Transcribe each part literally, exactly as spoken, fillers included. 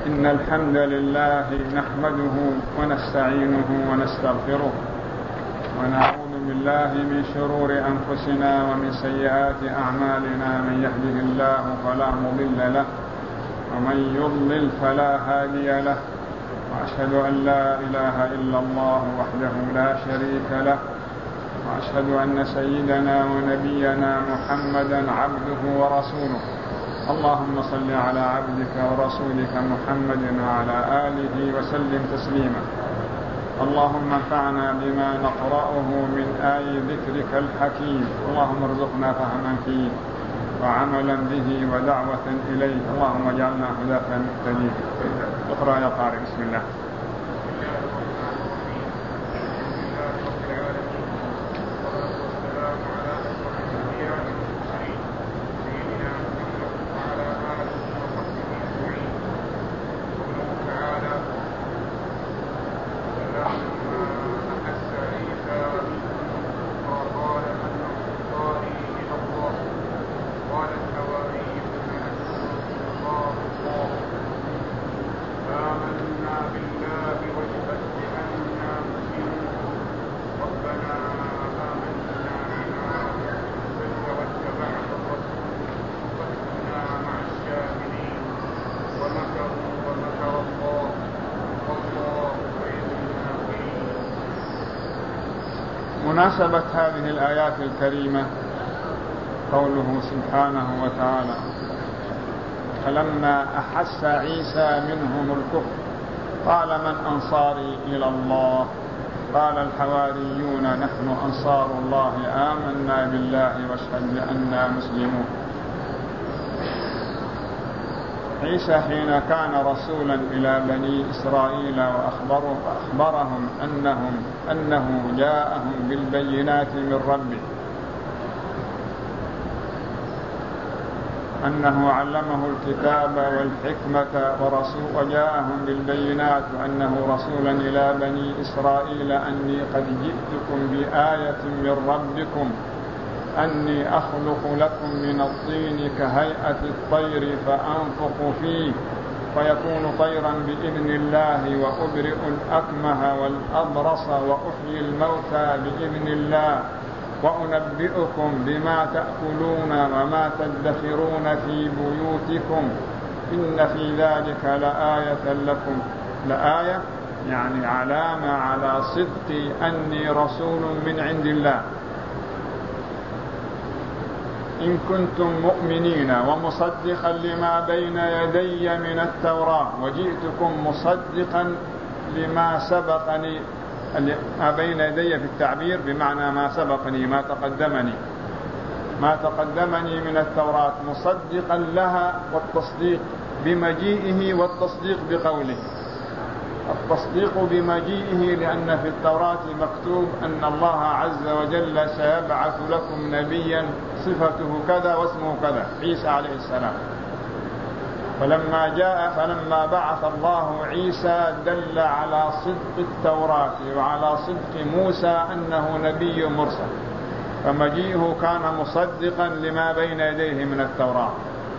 إن الحمد لله نحمده ونستعينه ونستغفره ونعوذ بالله من شرور أنفسنا ومن سيئات أعمالنا. من يهده الله فلا مضل له ومن يضلل فلا هادي له، وأشهد أن لا إله إلا الله وحده لا شريك له، وأشهد أن سيدنا ونبينا محمدا عبده ورسوله. اللهم صل على عبدك ورسولك محمد وعلى آله وسلم تسليما. اللهم انفعنا بما نقرأه من آي ذكرك الحكيم، اللهم ارزقنا فهما فيه وعملا به ودعوة إليه، اللهم اجعلنا هداة مهتدين. اقرأ يا قارئ. بسم الله. مناسبة هذه الآيات الكريمة قوله سبحانه وتعالى: فلما أحس عيسى منهم الكفر قال من أنصاري إلى الله؟ قال الحواريون نحن أنصار الله آمنا بالله واشهد بأننا مسلمون. عيسى حين كان رسولا إلى بني إسرائيل وأخبرهم أنهم أنه جاءهم بالبينات من ربه، أنه علمه الكتاب والحكمة ورسول وجاءهم بالبينات وأنه رسولا إلى بني إسرائيل أني قد جئتكم بآية من ربكم أني أخلق لكم من الطين كهيئة الطير فأنفخ فيه فيكون طيرا بإذن الله وأبرئ الأكمه والأبرص وأحيي الموتى بإذن الله وأنبئكم بما تأكلون وما تدخرون في بيوتكم إن في ذلك لآية لكم. لآية يعني علامة على صدق أني رسول من عند الله. إن كنتم مؤمنين ومصدقا لما بين يدي من التوراة وجئتكم مصدقا لما سبقني، ما بين يدي في التعبير بمعنى ما سبقني ما تقدمني ما تقدمني من التوراة، مصدقا لها والتصديق بمجيئه والتصديق بقوله. التصديق بمجيئه لأن في التوراة مكتوب أن الله عز وجل سيبعث لكم نبيا صفته كذا واسمه كذا، عيسى عليه السلام. فلما جاء فلما بعث الله عيسى دل على صدق التوراة وعلى صدق موسى أنه نبي مرسل، فمجيئه كان مصدقا لما بين يديه من التوراة،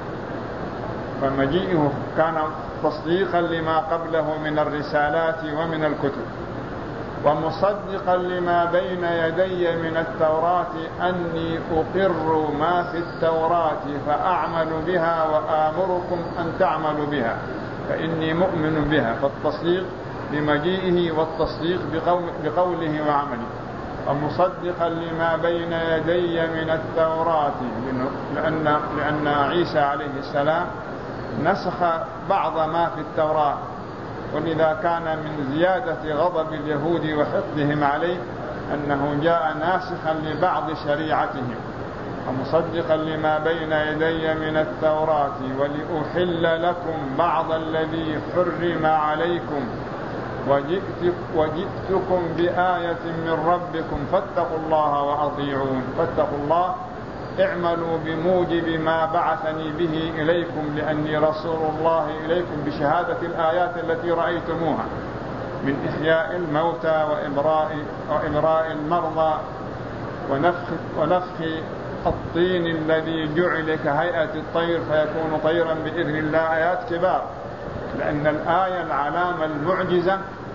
فمجيئه كان تصديقا لما قبله من الرسالات ومن الكتب، ومصدقا لما بين يدي من التوراة أني أقر ما في التوراة فأعمل بها وآمركم أن تعملوا بها فإني مؤمن بها. فالتصديق بمجيئه والتصديق بقوله وعمله. ومصدقا لما بين يدي من التوراة لأن, لأن عيسى عليه السلام نسخ بعض ما في التوراة، ولذا كان من زيادة غضب اليهود وحقدهم عليه أنه جاء ناسخا لبعض شريعتهم. ومصدقا لما بين يدي من التوراة ولأحل لكم بعض الذي حرم عليكم وجئت وجئتكم بآية من ربكم فاتقوا الله وأطيعون. فاتقوا الله اعملوا بموجب ما بعثني به إليكم لأني رسول الله إليكم بشهادة الآيات التي رأيتموها من إحياء الموتى وإبراء, وإبراء المرضى ونفخ, ونفخ الطين الذي جعل كهيئة الطير فيكون طيرا بإذن الله. آيات كبار لأن الآية العلامة المعجزة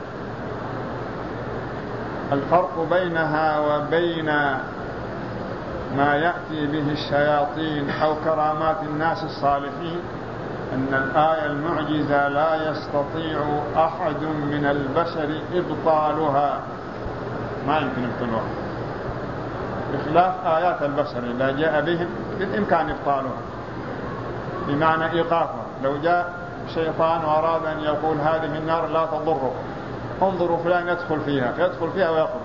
الفرق بينها وبين ما يأتي به الشياطين أو كرامات الناس الصالحين أن الآية المعجزة لا يستطيع أحد من البشر إبطالها، ما يمكن إبطالها، بخلاف آيات البشر إذا جاء بهم بالإمكان إبطالها، بمعنى إيقافها. لو جاء شيطان وأراد أن يقول هذه النار لا تضره، انظروا فلان يدخل فيها، فيدخل فيها ويخرج.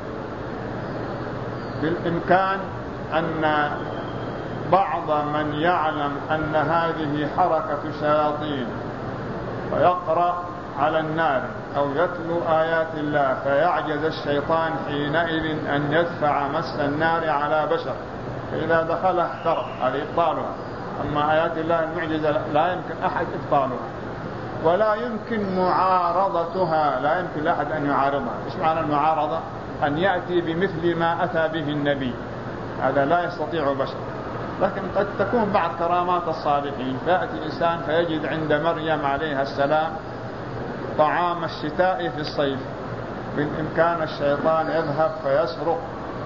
بالإمكان أن بعض من يعلم أن هذه حركة شياطين ويقرأ على النار أو يتلو آيات الله فيعجز الشيطان حينئذ أن يدفع مس النار على بشر، فإذا دخلها احترق، هذا إبطالها. أما آيات الله المعجزة لا يمكن أحد إبطالها ولا يمكن معارضتها، لا يمكن لأحد أن يعارضها. إيش معنى المعارضة؟ أن يأتي بمثل ما أتى به النبي، هذا لا يستطيع بشر. لكن قد تكون بعض كرامات الصالحين، فيأتي إنسان فيجد عند مريم عليها السلام طعام الشتاء في الصيف، بالإمكان الشيطان يذهب فيسرق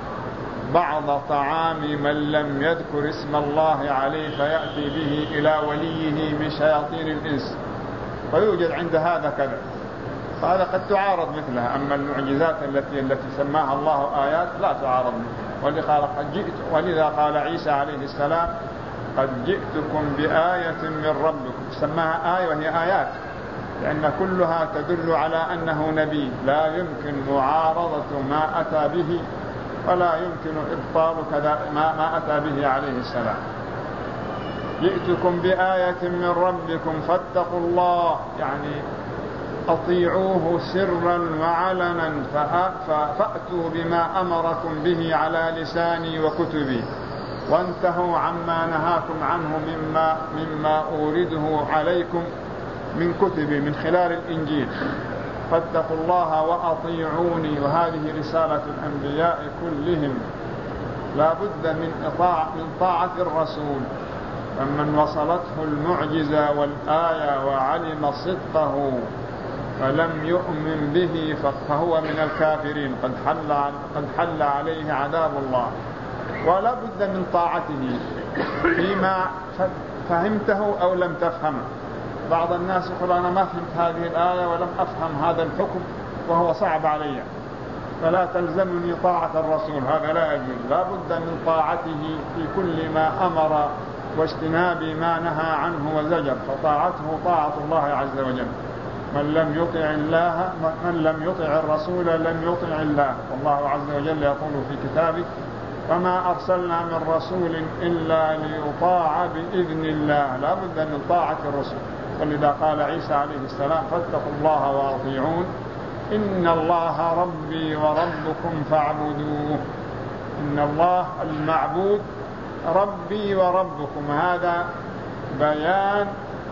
بعض طعام من لم يذكر اسم الله عليه فيأتي به إلى وليه من شياطين الإنس، ويوجد عند هذا كذا، فهذا قد تعارض مثلها. أما المعجزات التي التي سماها الله آيات لا تعارض مثلها. ولذا قال عيسى عليه السلام قد جئتكم بآية من ربكم، سماها آية وهي آيات لأن كلها تدل على أنه نبي، لا يمكن معارضة ما أتى به ولا يمكن إبطال كذا ما, ما أتى به عليه السلام. جئتكم بآية من ربكم فاتقوا الله، يعني أطيعوه سرا وعلنا، فأتوا بما أمركم به على لساني وكتبي، وانتهوا عما نهاكم عنه مما, مما أورده عليكم من كتبي من خلال الإنجيل. فاتقوا الله وأطيعوني، وهذه رسالة الأنبياء كلهم، لا بد من إطاعة من طاعة الرسول. فمن وصلته المعجزة والآية وعلم صدقه فلم يؤمن به فهو من الكافرين، قد حل, قد حل عليه عذاب الله. ولا بد من طاعته فيما فهمته أو لم تفهمه. بعض الناس يقول أنا ما فهمت هذه الآية ولم أفهم هذا الحكم وهو صعب علي فلا تلزمني طاعة الرسول، هذا لا يجوز. لا بد من طاعته في كل ما أمر واجتناب ما نهى عنه وزجر، فطاعته طاعة الله عز وجل. من لم يطع الله من لم يطع الرسول لم يطع الله، والله عز وجل يقول في كتابه وما أرسلنا من رسول إلا ليطاع بإذن الله. لا بد من طاعة الرسول. ولذا قال عيسى عليه السلام فاتقوا الله وأطيعون إن الله ربي وربكم فاعبدوه. إن الله المعبود ربي وربكم، هذا بيان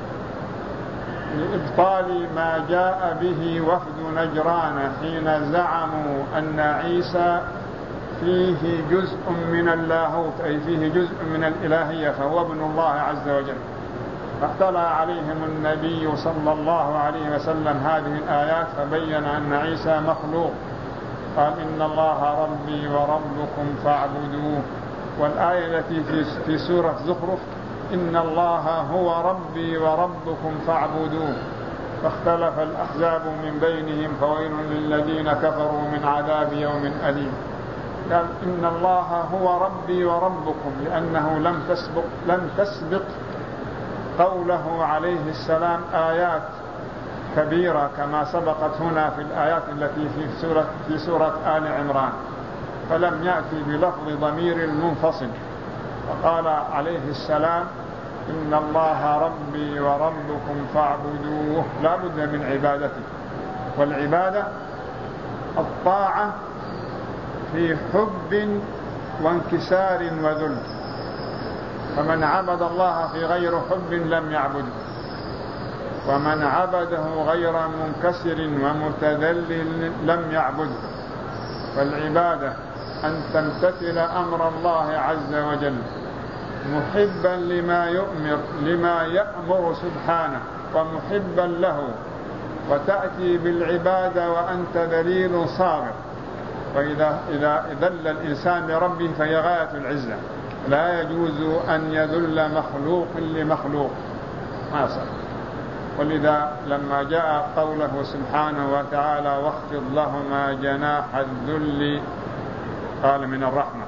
لإبطال ما جاء به وفد نجران حين زعموا أن عيسى فيه جزء من اللاهوت، أي فيه جزء من الإلهية، فهو ابن الله عز وجل. فاطلع عليهم النبي صلى الله عليه وسلم هذه الآيات فبين أن عيسى مخلوق، قال إن الله ربي وربكم فاعبدوه. والآية التي في سورة زخرف إن الله هو ربي وربكم فاعبدوه. فاختلف الأحزاب من بينهم فويل للذين كفروا من عذاب يوم أليم. قال إن الله هو ربي وربكم لأنه لم تسبق لم تسبق قوله عليه السلام آيات كبيرة كما سبقت هنا في الآيات التي في سورة, في سورة آل عمران، فلم يأتي بلفظ ضمير منفصل. فقال عليه السلام إن الله ربي وربكم فاعبدوه. لا بد من عبادته، والعبادة الطاعة في حب وانكسار وذل. فمن عبد الله في غير حب لم يعبده، ومن عبده غير منكسر ومتذلل لم يعبده. فالعبادة أن تمتثل أمر الله عز وجل محبا لما يؤمر لما يأمر سبحانه، ومحبا له، وتأتي بالعبادة وأنت ذليل صاغر. وإذا إذا ذل الإنسان لربه فهي غاية العزة، لا يجوز أن يذل مخلوق لمخلوق ما صار. ولذا لما جاء قوله سبحانه وتعالى واخفض لهما جناح الذل، قال من الرحمة،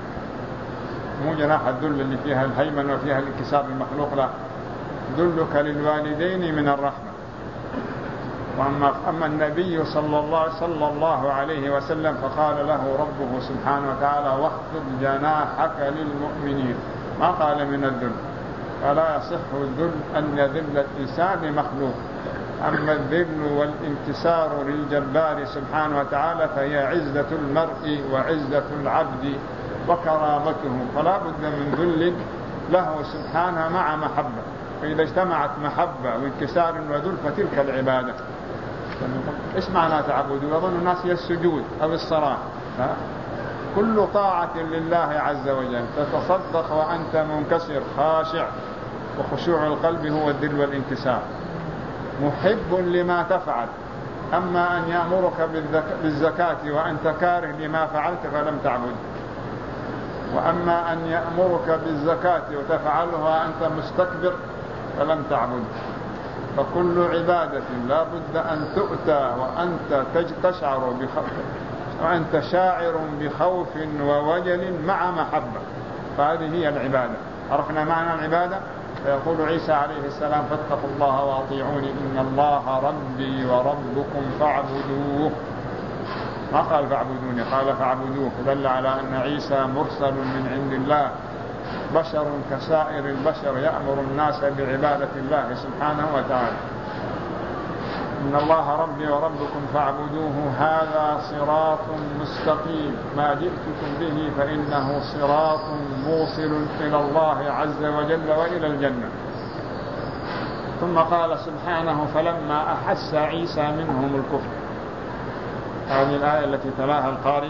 مو جناح الذل اللي فيها الهيمن وفيها الانكسار للمخلوق، لا، ذلك للوالدين من الرحمة. وأما أما النبي صلى الله, صلى الله عليه وسلم فقال له ربه سبحانه وتعالى واخفض جناحك للمؤمنين، ما قال من الذل. فلا يصح الذل أن يذل الإنسان لمخلوق. أما الذل والانكسار للجبار سبحانه وتعالى فهي عزة المرء وعزة العبد وكرامته، فلا بد من ذل له سبحانه مع محبة. فإذا اجتمعت محبة وانكسار وذل فتلك العبادة. إيش معنى تعبد؟ يظن الناس هي السجود أو الصلاة. كل طاعة لله عز وجل، تتصدق وأنت منكسر خاشع، وخشوع القلب هو الذل والانكسار، محب لما تفعل. أما أن يأمرك بالزكاة وأنت كاره لما فعلت فلم تعبد، وأما أن يأمرك بالزكاة وتفعلها وأنت مستكبر فلم تعبد. فكل عبادة لا بد أن تؤتى وأنت تشعر بخوف، وأنت شاعر بخوف ووجل مع محبة، فهذه هي العبادة. عرفنا معنى العبادة. فيقول عيسى عليه السلام فاتقوا الله وأطيعوني إن الله ربي وربكم فاعبدوه، ما قال فاعبدوني، قال فاعبدوه، دل على أن عيسى مرسل من عند الله، بشر كسائر البشر، يأمر الناس بعبادة الله سبحانه وتعالى. إن الله ربي وربكم فاعبدوه هذا صراط مستقيم، ما جئتكم به فإنه صراط موصل إلى الله عز وجل وإلى الجنة. ثم قال سبحانه فلما أحس عيسى منهم الكفر، هذه الآية التي تلاها القارئ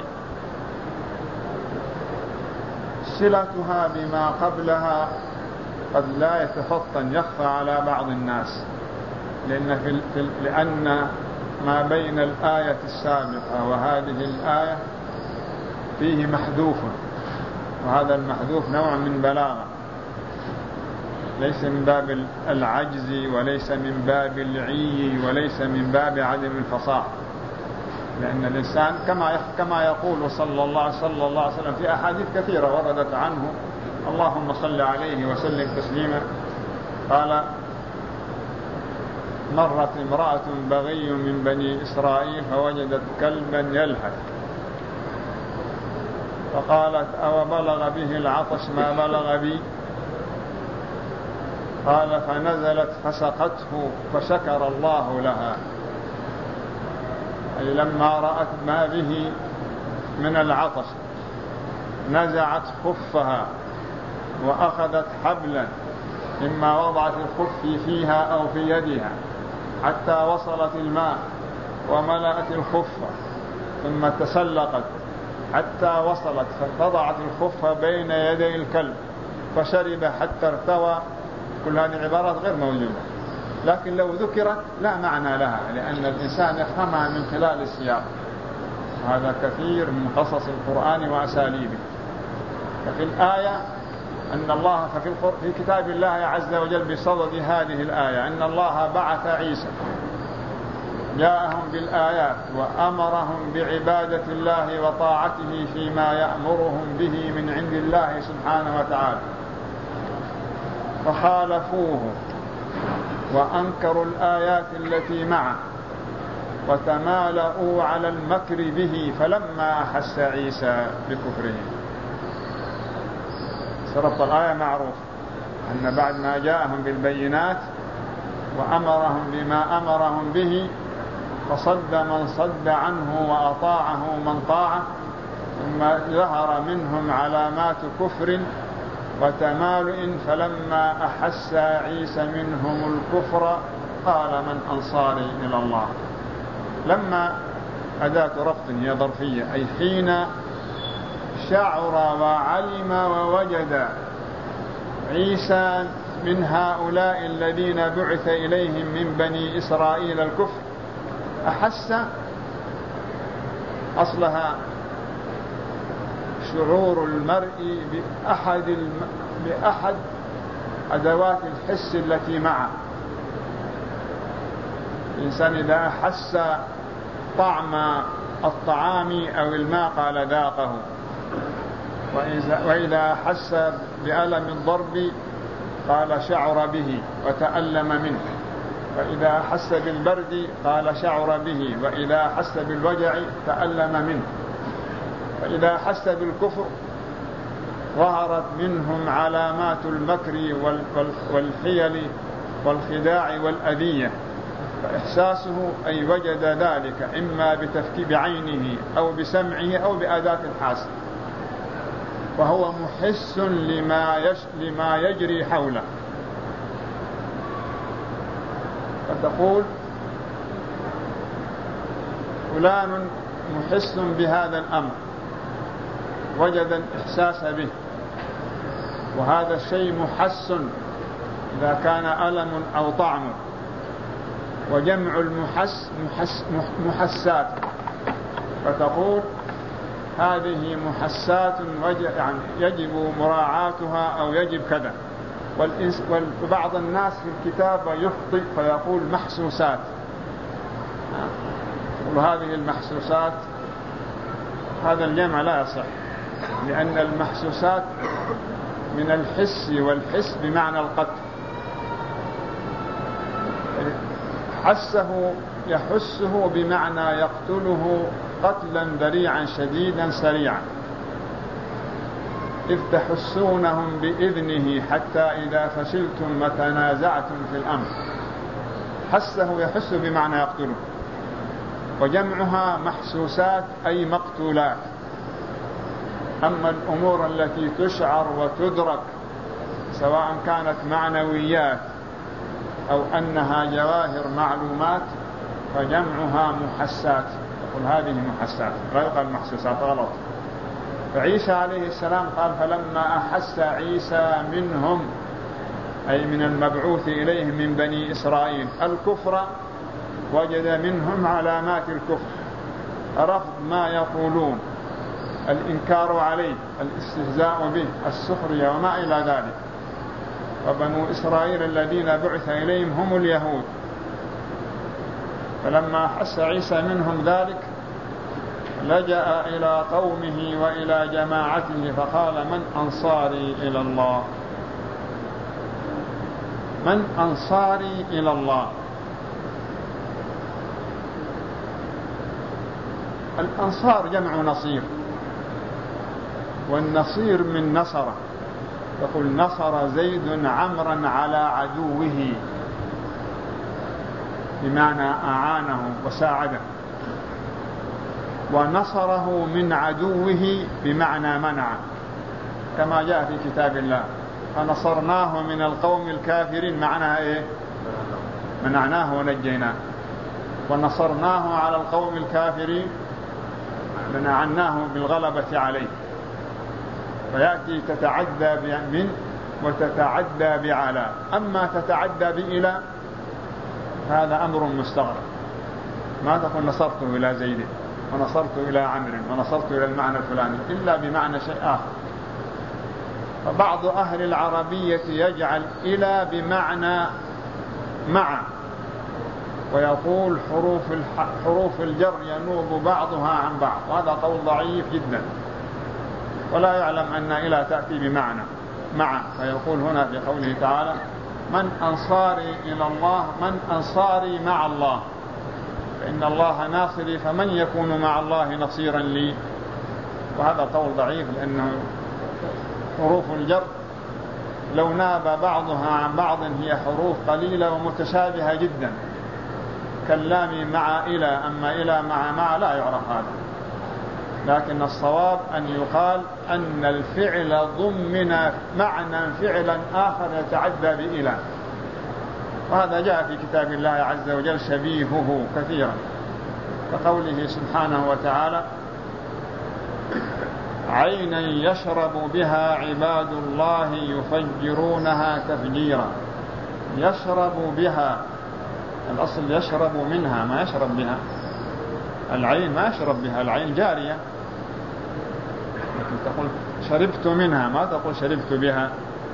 صلتها بما قبلها قد لا يتفطن، يخفى على بعض الناس، لأن, في في لأن ما بين الآية السابقة وهذه الآية فيه محذوف، وهذا المحذوف نوع من بلاغة، ليس من باب العجز وليس من باب العي وليس من باب عدم الفصاحة. لأن الإنسان كما كما يقول صلى الله صلى الله عليه وسلم في أحاديث كثيرة وردت عنه، اللهم صل عليه وسلم تسليما، قال مرت امرأة بغي من بني إسرائيل فوجدت كلبا يلهث، فقالت أو بلغ به العطش ما بلغ بي؟ قال فنزلت فسقته فشكر الله لها، أي لما رأت ما به من العطش نزعت خفها وأخذت حبلا، إما وضعت الخف فيها أو في يدها حتى وصلت الماء وملأت الخف، ثم تسلقت حتى وصلت فوضعت الخف بين يدي الكلب فشرب حتى ارتوى. كل هذه العبارات غير موجودة، لكن لو ذكرت لا معنى لها، لأن الإنسان يفهمها من خلال السياق. هذا كثير من قصص القرآن وأساليبه. ففي الآية أن الله ففي في كتاب الله عز وجل بصدد هذه الآية أن الله بعث عيسى، جاءهم بالآيات وأمرهم بعبادة الله وطاعته فيما يأمرهم به من عند الله سبحانه وتعالى، فخالفوه وأنكروا الآيات التي معه وتمالؤوا على المكر به، فلما أحس عيسى بكفره. سرط الآية معروف أن بعد ما جاءهم بالبينات وأمرهم بما أمرهم به فصد من صد عنه وأطاعه من طاعه، ثم ظهر منهم علامات كفر وتمالؤ، فلما أحس عيسى منهم الكفر قال من أنصاري إلى الله. لما أداة رفض هي ظرفية، أي حين شعر وعلم ووجد عيسى من هؤلاء الذين بعث إليهم من بني إسرائيل الكفر. أحس أصلها شعور المرء بأحد, الم... بأحد أدوات الحس التي معه. الإنسان إذا أحس طعم الطعام أو الماء قال ذاقه، وإذا أحس بألم الضرب قال شعر به وتألم منه، وإذا أحس بالبرد قال شعر به، وإذا أحس بالوجع تألم منه، وإذا أحس بالكفر ظهرت منهم علامات المكر والحيل والخداع والأذية. فإحساسه أي وجد ذلك إما بتفكير بعينه أو بسمعه أو بأداة الحاسة، وهو محس لما, يش... لما يجري حوله. فتقول فلان محس بهذا الأمر، وجد الإحساس به، وهذا الشيء محس إذا كان ألم أو طعم. وجمع المحس محس محسات، فتقول هذه محسات يعني يجب مراعاتها أو يجب كذا. وبعض الناس في الكتاب يخطئ فيقول محسوسات، وهذه المحسوسات هذا الجمع لا يصح، لأن المحسوسات من الحس، والحس بمعنى القتل. حسه يحسه بمعنى يقتله قتلا ذريعا شديدا سريعا، إذ تحسونهم بإذنه حتى إذا فشلتم وتنازعتم في الأمر. حسه يحس بمعنى يقتله. وجمعها محسوسات أي مقتولات. أما الأمور التي تشعر وتدرك سواء كانت معنويات أو أنها جواهر معلومات فجمعها محسات. يقول هذه محسات، لا يقال محسوسات، غلط. فعيسى عليه السلام قال فلما أحس عيسى منهم أي من المبعوث إليهم من بني إسرائيل الكفر وجد منهم علامات الكفر، رفض ما يقولون، الإنكار عليه، الاستهزاء به، السخرية وما إلى ذلك. وبنو إسرائيل الذين بعث إليهم هم اليهود. فلما أحس عيسى منهم ذلك لجأ إلى قومه وإلى جماعته فقال من أنصاري إلى الله؟ من أنصاري إلى الله؟ الأنصار جمع نصير، والنصير من نصر. يقول نصر زيد عمرا على عدوه، بمعنى أعانه وساعده. ونصره من عدوه بمعنى منعه، كما جاء في كتاب الله فنصرناه من القوم الكافرين، معناها إيه؟ منعناه ونجيناه. ونصرناه على القوم الكافرين منعناه بالغلبة عليه. فيأتي تتعدى من وتتعدى بعلى. أما تتعدى بإلى هذا أمر مستغرب. ما تقول نصرته إلى زيد ونصرته إلى عمرو ونصرته إلى المعنى الفلاني، إلا بمعنى شيء آخر. فبعض أهل العربية يجعل إلى بمعنى مع، ويقول حروف حروف الجر ينوب بعضها عن بعض، وهذا قول ضعيف جدا. ولا يعلم أن إلى تأتي بمعنى مع. فيقول هنا في قوله تعالى من أنصاري إلى الله، من أنصاري مع الله، فإن الله ناصري فمن يكون مع الله نصيرا لي. وهذا قول ضعيف، لأنه حروف الجر لو ناب بعضها عن بعض هي حروف قليلة ومتشابهة جدا، كاللام مع إلى. أما إلى مع مع لا يعرف هذا. لكن الصواب أن يقال أن الفعل ضمن معنى فعلا آخر يتعدى بإلى. وهذا جاء في كتاب الله عز وجل شبيهه كثيرا، كقوله سبحانه وتعالى عينا يشرب بها عباد الله يفجرونها تفجيرا. يشرب بها، الأصل يشرب منها ما يشرب بها. العين ما يشرب بها، العين جارية، لكن تقول شربت منها ما تقول شربت بها.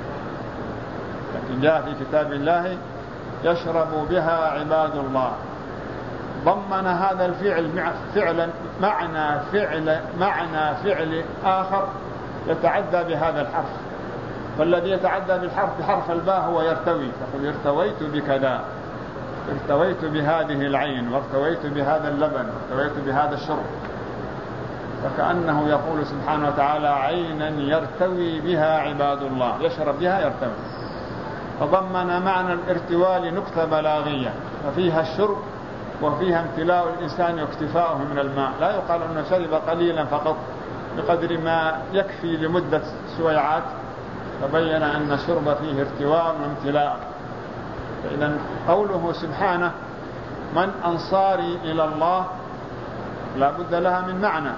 لكن جاء في كتاب الله يشرب بها عباد الله، ضمن هذا الفعل فعلا معنى فعل معنى فعل آخر يتعدى بهذا الحرف. فالذي يتعدى بالحرف بحرف الباء هو يرتوي، تقول ارتويت بكذا، ارتويت بهذه العين، وارتويت بهذا اللبن، وارتويت بهذا الشرب. فكأنه يقول سبحانه وتعالى عينا يرتوي بها عباد الله، يشرب بها يرتوي. فضمن معنى الارتواء لنكتة بلاغية، ففيها الشرب وفيها امتلاء الإنسان واكتفاؤه من الماء. لا يقال أنه شرب قليلا فقط بقدر ما يكفي لمدة سويعات، فبين أن الشرب فيه ارتواء وامتلاء. فإذا قوله سبحانه من أنصاري إلى الله لا بد لها من معنى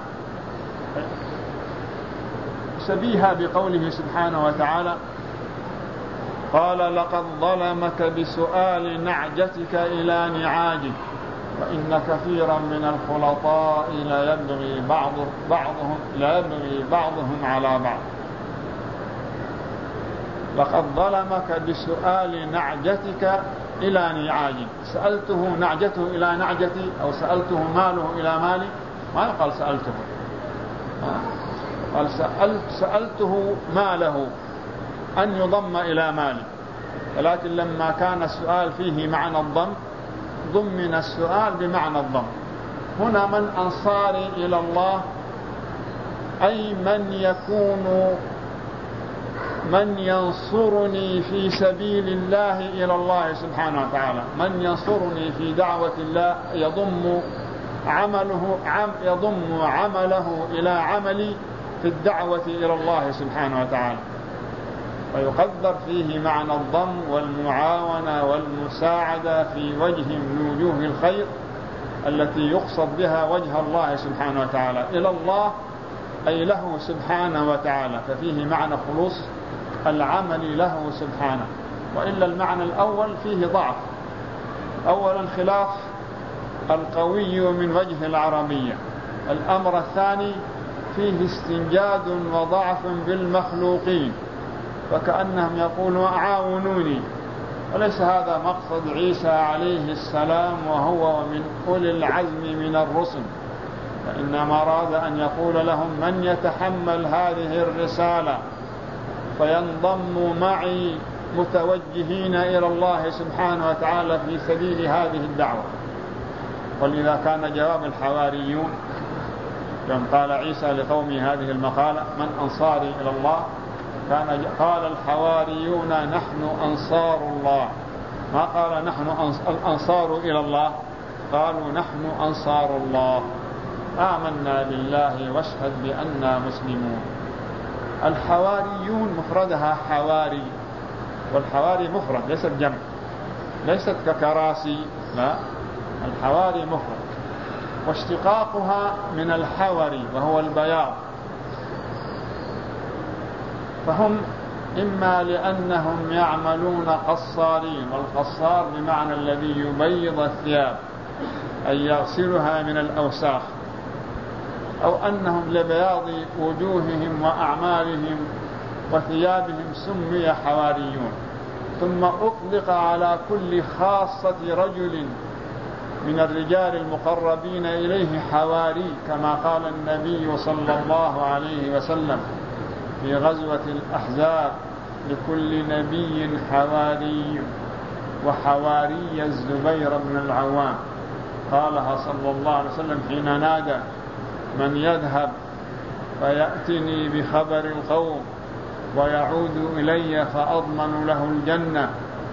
شبيهة بقوله سبحانه وتعالى قال لقد ظلمك بسؤال نعجتك إلى نعاجه وإن كثيرا من الخلطاء لا يبغي بعض بعضهم لا يبغي بعضهم على بعض. لقد ظلمك بسؤال نعجتك إلى نعاجه. سألته نعجته إلى نعجتي، أو سألته ماله إلى مالي، ما يقال سألته، قال سألت سألته ماله أن يضم إلى مالي. ولكن لما كان السؤال فيه معنى الضم ضمن السؤال بمعنى الضم. هنا من أنصاري إلى الله أي من يكون من ينصرني في سبيل الله إلى الله سبحانه وتعالى. من ينصرني في دعوة الله يضم عمله عم يضم عمله إلى عملي في الدعوة إلى الله سبحانه وتعالى، ويقدر فيه معنى الضم والمعاونة والمساعدة في وجه من وجوه الخير التي يقصد بها وجه الله سبحانه وتعالى. إلى الله أي له سبحانه وتعالى، ففيه معنى خلوص العمل له سبحانه. وإلا المعنى الأول فيه ضعف. أولا خلاف القوي من وجه العربية. الأمر الثاني فيه استنجاد وضعف بالمخلوقين، فكأنهم يقولوا عاونوني، وليس هذا مقصد عيسى عليه السلام وهو من أولي العزم من الرسل، فإنما أراد أن يقول لهم من يتحمل هذه الرسالة فينضم معي متوجهين إلى الله سبحانه وتعالى في سبيل هذه الدعوة. ولذا كان جواب الحواريون يوم قال عيسى لقومه هذه المقالة من أنصاري إلى الله، كان قال الحواريون نحن أنصار الله، ما قال نحن الأنصار إلى الله، قالوا نحن أنصار الله آمنا بالله واشهد بأننا مسلمون. الحواريون مفردها حواري، والحواري مفرد ليست جمع، ليست ككراسي، لا، الحواري مفرد، واشتقاقها من الحوري وهو البياض. فهم إما لأنهم يعملون قصارين، والقصار بمعنى الذي يبيض الثياب أي يغسلها من الأوساخ، أو أنهم لبياض وجوههم وأعمالهم وثيابهم سمي حواريون. ثم أطلق على كل خاصة رجل من الرجال المقربين إليه حواري، كما قال النبي صلى الله عليه وسلم في غزوة الأحزاب لكل نبي حواري، وحواري الزبير بن العوام قالها صلى الله عليه وسلم حين نادى من يذهب فيأتني بخبر القوم ويعود إلي فأضمن له الجنة.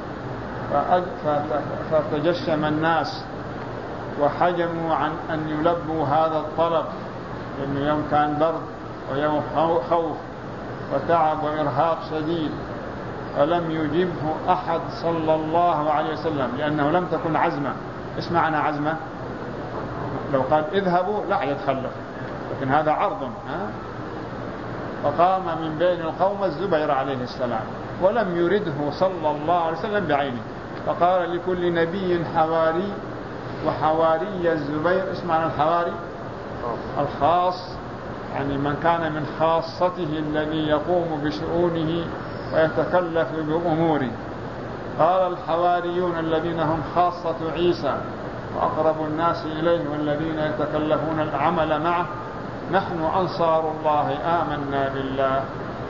فتجشم الناس وحجموا عن أن يلبوا هذا الطلب، لأنه يوم كان برد ويوم خوف وتعب وإرهاق شديد، فلم يجبه أحد صلى الله عليه وسلم لأنه لم تكن عزمة. إيش معنى عزمة؟ لو قال اذهبوا لا يتخلف، لكن هذا عرض، ها؟ فقام من بين القوم الزبير عليه السلام ولم يرده صلى الله عليه وسلم بعينه، فقال لكل نبي حواري، وحواري الزبير ايش معنى الحواري؟ الخاص، يعني من كان من خاصته الذي يقوم بشؤونه ويتكلف بأموره. قال الحواريون الذين هم خاصة عيسى وأقرب الناس إليه والذين يتكلفون العمل معه: نحن أنصار الله آمنا بالله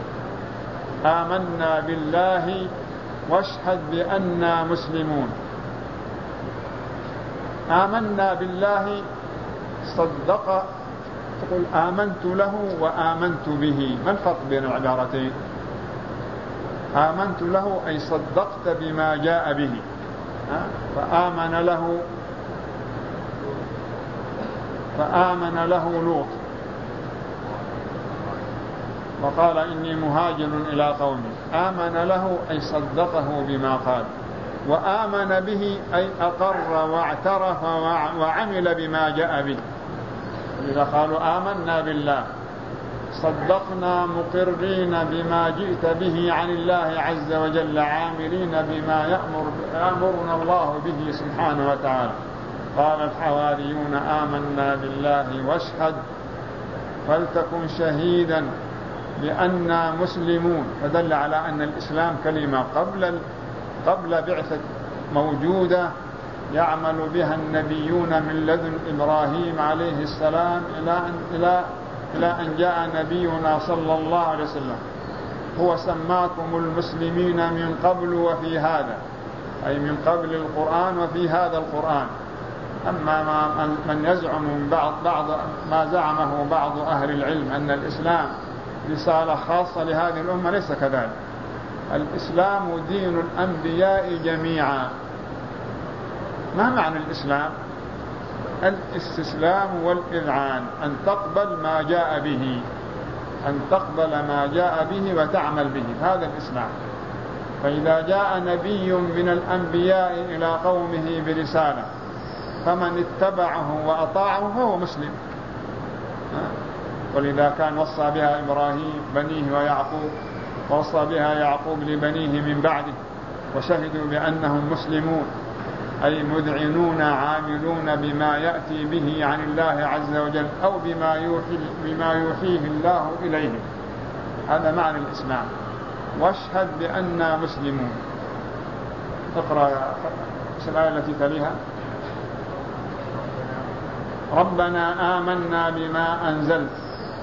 آمنا بالله واشهد بأننا مسلمون. آمنا بالله صدق، تقول آمنت له وآمنت به، ما الفرق بين العبارتين؟ آمنت له أي صدقت بما جاء به، فآمن له فآمن له لوط وقال إني مهاجر إلى قومي. آمن له أي صدقه بما قال، وآمن به أي أقر واعترف وعمل بما جاء به. إذا قالوا آمنا بالله صدقنا مقرين بما جئت به عن الله عز وجل، عاملين بما يأمر يأمرنا الله به سبحانه وتعالى. قال الحواريون آمنا بالله واشهد فلتكن شهيدا بأننا مسلمون، فدل على أن الإسلام كلمة قبل قبل بعثة موجودة يعمل بها النبيون من لدن إبراهيم عليه السلام إلى أن, إلى إلى أن جاء نبينا صلى الله عليه وسلم. هو سماكم المسلمين من قبل وفي هذا، أي من قبل القرآن وفي هذا القرآن. أما ما من يزعم من بعض, بعض ما زعمه بعض أهل العلم أن الإسلام رسالة خاصة لهذه الأمة، ليس كذلك. الإسلام دين الأنبياء جميعا. ما معنى الإسلام؟ الاستسلام والإذعان، أن تقبل ما جاء به، أن تقبل ما جاء به وتعمل به، هذا الإسلام. فإذا جاء نبي من الأنبياء إلى قومه برسالة فمن اتبعه وأطاعه فهو مسلم. ولذا كان وصى بها إبراهيم بنيه ويعقوب، ووصى بها يعقوب لبنيه من بعده، وشهدوا بأنهم مسلمون، أي مذعنون عاملون بما يأتي به عن الله عز وجل أو بما يوحي بما يوحيه الله إليهم. هذا معنى الإسلام. واشهد بأننا مسلمون. اقرأ الآية التي تليها. ربنا آمنا بما أنزلت.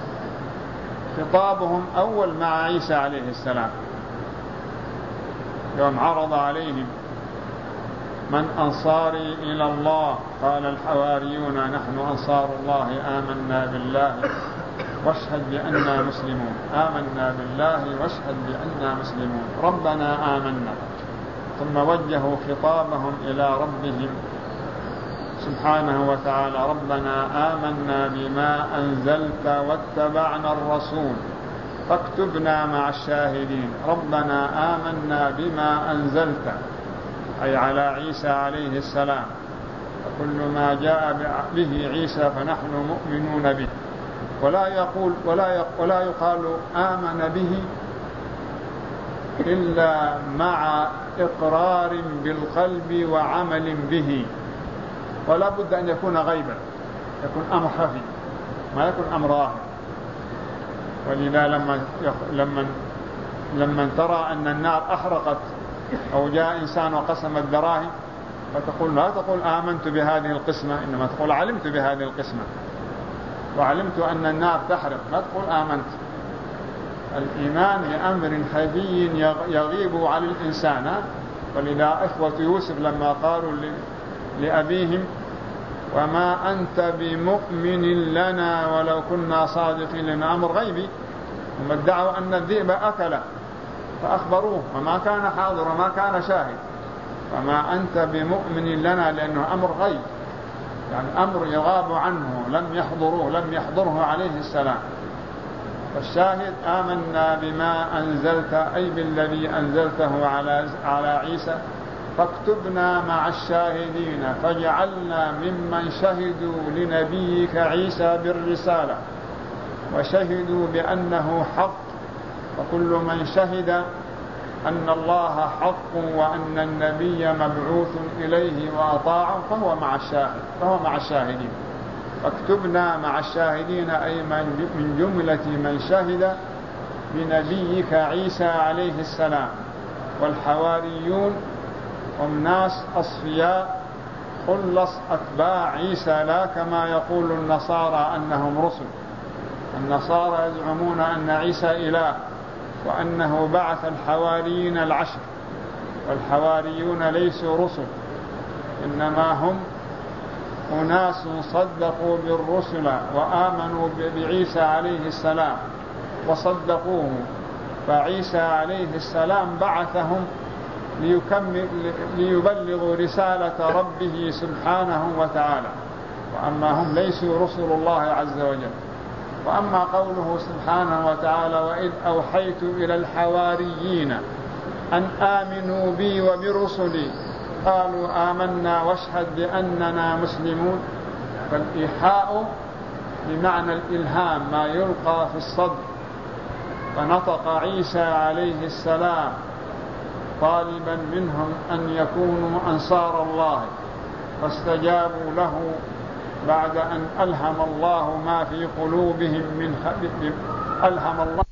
خطابهم أول مع عيسى عليه السلام يوم عرض عليهم من أنصاري إلى الله، قال الحواريون نحن أنصار الله آمنا بالله واشهد بأننا مسلمون. آمنا بالله واشهد بأننا مسلمون. ربنا آمنا، ثم وجهوا خطابهم إلى ربهم سبحانه وتعالى. ربنا آمنا بما أنزلت واتبعنا الرسول فاكتبنا مع الشاهدين. ربنا آمنا بما أنزلت أي على عيسى عليه السلام، فكل ما جاء به عيسى فنحن مؤمنون به. ولا يقول ولا ولا يقال آمن به إلا مع إقرار بالقلب وعمل به، ولا بد أن يكون غيبا، يكون أمر خفي، ما يكون أمر ظاهر. ولذا لما لما لما ترى أن النار أحرقت أو جاء إنسان وقسم الدراهم فتقول لا تقول آمنت بهذه القسمة، إنما تقول علمت بهذه القسمة وعلمت أن النار تحرق، لا تقول آمنت. الإيمان بأمر خفي يغيب على الإنسان. ولذا إخوة يوسف لما قالوا لأبيهم وما أنت بمؤمن لنا ولو كنا صادقين، لنا أمر غيبي، هم ادعوا أن الذئب أكله فأخبروه وما كان حاضر وما كان شاهد. وما أنت بمؤمن لنا لأنه أمر غيب، يعني أمر يغاب عنه، لم يحضروه لم يحضره عليه السلام. فالشاهد آمنا بما أنزلت أي بالذي أنزلته على على عيسى فاكتبنا مع الشاهدين فجعلنا ممن شهدوا لنبيك عيسى بالرسالة وشهدوا بأنه حق، وكل من شهد أن الله حق وأن النبي مبعوث إليه وأطاعه فهو مع الشاهد فهو مع الشاهدين. فاكتبنا مع الشاهدين، أي من جملة من شهد بنبيك عيسى عليه السلام. والحواريون هم ناس أصفياء خلص أتباع عيسى، لا كما يقول النصارى أنهم رسل. النصارى يزعمون أن عيسى إله وأنه بعث الحواريين العشر، والحواريون ليسوا رسل، إنما هم أناس صدقوا بالرسل وآمنوا بعيسى عليه السلام وصدقوه، فعيسى عليه السلام بعثهم ليكمل ليبلغوا رسالة ربه سبحانه وتعالى، وأما هم ليسوا رسل الله عز وجل. وأما قوله سبحانه وتعالى: وإذ أوحيت إلى الحواريين أن آمنوا بي وبرسلي قالوا آمنا واشهد بأننا مسلمون. فالإيحاء بمعنى الإلهام، ما يلقى في الصدر. فنطق عيسى عليه السلام طالبا منهم أن يكونوا أنصار الله، فاستجابوا له بعد أن ألهم الله ما في قلوبهم من ألهم الله